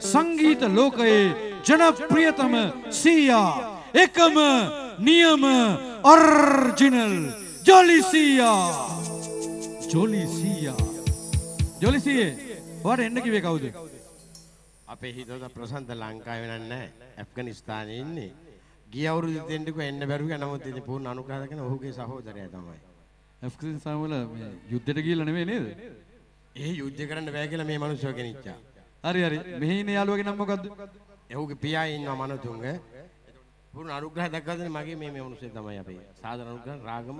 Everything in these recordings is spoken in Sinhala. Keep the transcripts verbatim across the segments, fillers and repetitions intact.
සංගීත ලෝකයේ ජනප්‍රියතම සීයා එකම නියම ඔරිජිනල් ජොලි සීයා ජොලි සීයා ජොලි සීයේ ඔයාට එන්න කිව්වේ කවුද? අපේ හිතවත ප්‍රසන්ත ලංකාවේ නෑ ඇෆ්ගනිස්තානයේ ඉන්නේ. ගිය අවුරුදු දෙන්නකෝ එන්න බැරුව ගියා. නමුත් ඉතින් පූර්ණ අනුග්‍රහ කරන ඔහුගේ සහෝදරයා තමයි. ඇෆ්ගනිස්තාන වල මේ යුද්ධයට ගිහලා නෙමෙයි නේද? ඒ යුද්ධ කරන්න බෑ කියලා මේ මිනිස්සු කෙනිච්චා. හරි හරි. මෙහි ඉන්න යාළුවගේ නම මොකද්ද? එහුගේ පියා ඉන්නවා මනතුංග. පූර්ණ අනුග්‍රහ දක්වන්නේ මගේ මේ මේ මිනිස්සු තමයි අපේ. සාදර අනුග්‍රහ රාගම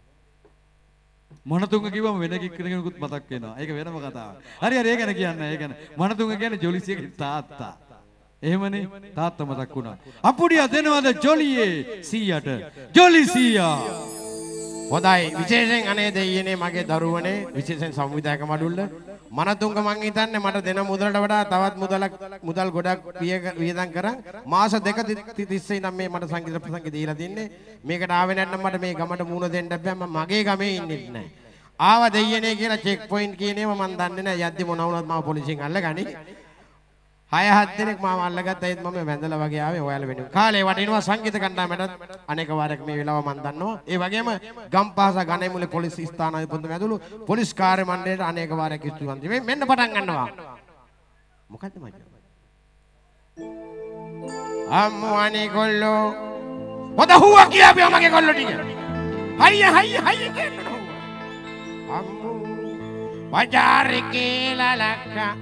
මනතුංග කිව්වම වෙන කෙනෙකුත් මතක් වෙනවා. ඒක වෙනම කතාවක්. හරි හරි ඒ ගැන කියන්න. ඒ ගැන මනතුංග කියන්නේ ජොලිසියගේ තාත්තා. එහෙමනේ තාත්තා මතක් වුණා. අපුඩිය දෙනවද ජොලියේ සීයාට? ජොලි සීයා. හොඳයි විශේෂයෙන් අනේ දෙයියනේ මගේ දරුවනේ විශේෂයෙන් සංවිධායක මඩුල්ල මනතුංග මං හිතන්නේ මට දෙන මුදලට වඩා තවත් මුදලක් මුදල් ගොඩක් වියදම් කරන් මාස දෙක තිස්සේ ඉඳන් මේ මට සංගීත ප්‍රසංග දීලා තින්නේ. මේකට ආවේ නැත්නම් මට මේ ගමට මූණ දෙන්න බෑ. මම මගේ ගමේ ඉන්නේ නැහැ. ආව දෙයියනේ කියලා චෙක් පොයින්ට් කියනේම මම දන්නේ නැහැ. යද්දි මොන වුණත් මම පොලිසියෙන් අල්ලගනි. හය හත් දෙනෙක් මාව අල්ලගත්තා. ඒත් මම වැඳලා වගේ ආවේ ඔයාලා වෙනුවෙන්. කාලේ වටිනවා සංගීත කණ්ඩායමටත් අනේක වාරයක් මේ වෙලාව මම දන්නවා. ඒ වගේම ගම්පහස ගණේමුලේ පොලිස් ස්ථානාධිපතිතුමා ඇතුළු පොලිස් කාර්ය මණ්ඩලයට අනේක වාරයක් ස්තුතිවන්ත වෙමි. මෙන්න පටන් ගන්නවා. මොකද්ද මචං? අම්මු අනේ කොල්ලෝ. මොද හුවා කියලා අපි මගේ කොල්ලෝ ටික. හයිය හයිය හයිය කියනවා. අම්මු වජාරේ කියලා ලක්කා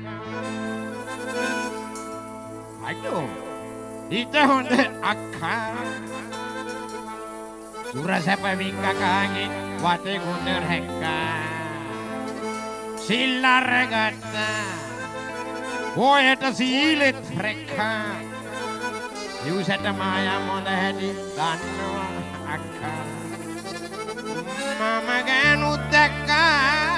අයියෝ ඊට හොඳ අක්කා සුරසප විංගකාගේ වටේ ගුණ රැක්කා සිල්ලරගත්ත ඔයට සීලෙත් රැක්කා යුසට මායා මොඳ හැටි දන්නවා අක්කා මම ගෑනුත් දැක්කා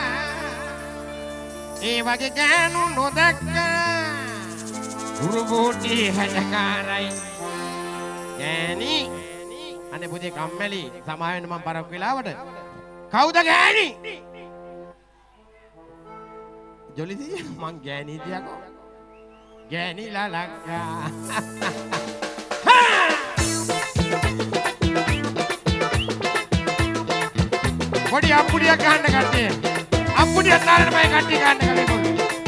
ඒ වගේ ගෑනු නොදැක්කා උරුබෝටි හැජකාරයි ගෑණි අනේ පුතේ කම්මැලි සමාවෙන්න මම පරක් වෙලාවට කවුද ගෑණි ජොලිදී මං ගෑණි තියකෝ ගෑණි ලලක්කා පොඩි අප්පුඩියක් ගන්න කට්ටිය අප්පුඩියක් නාරන මම කට්ටිය ගන්න කලේ පොඩි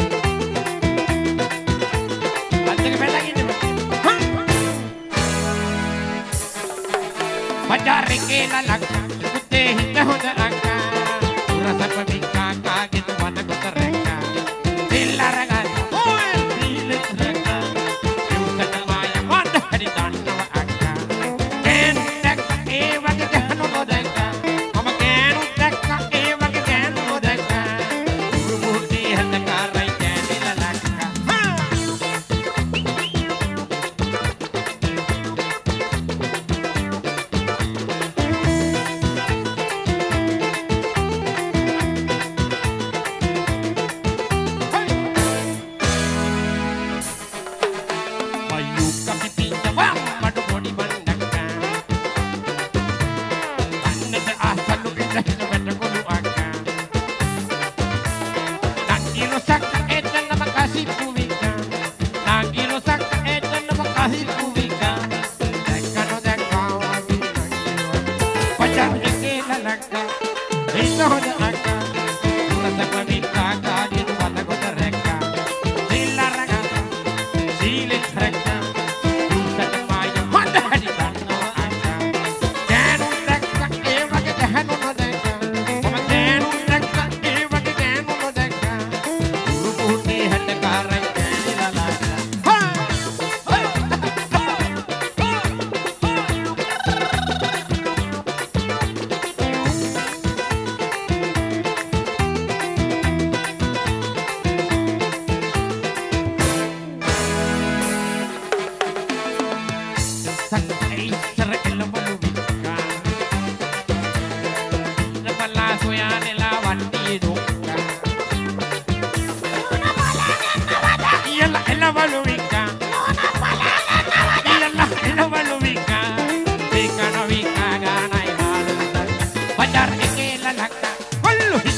Bajare ke la lakka kutte hita hoda akka rasa pamika ka gitu wana kotareka dilaraga oe dile treka yusana maya wanda hari danna akka ken takka e wage gahano nodaka mama ken takka e wage gahano nodaka urumuti hatakarai kene la lakka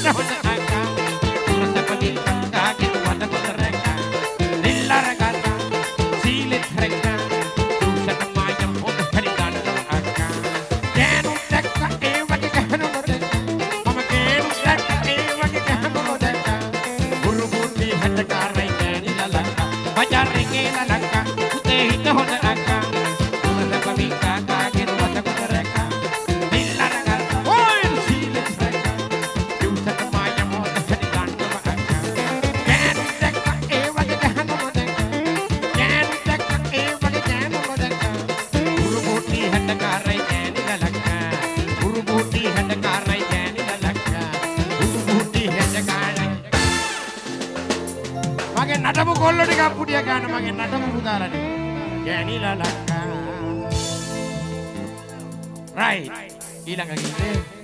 Dillaragata නටපු කොල්ලෝ ටික අප්පුඩිය ගන්න මගේ නටපු පුතාලට. ගෑනිලා ලක්කා. රයිට්. ඊළඟ ගීතේ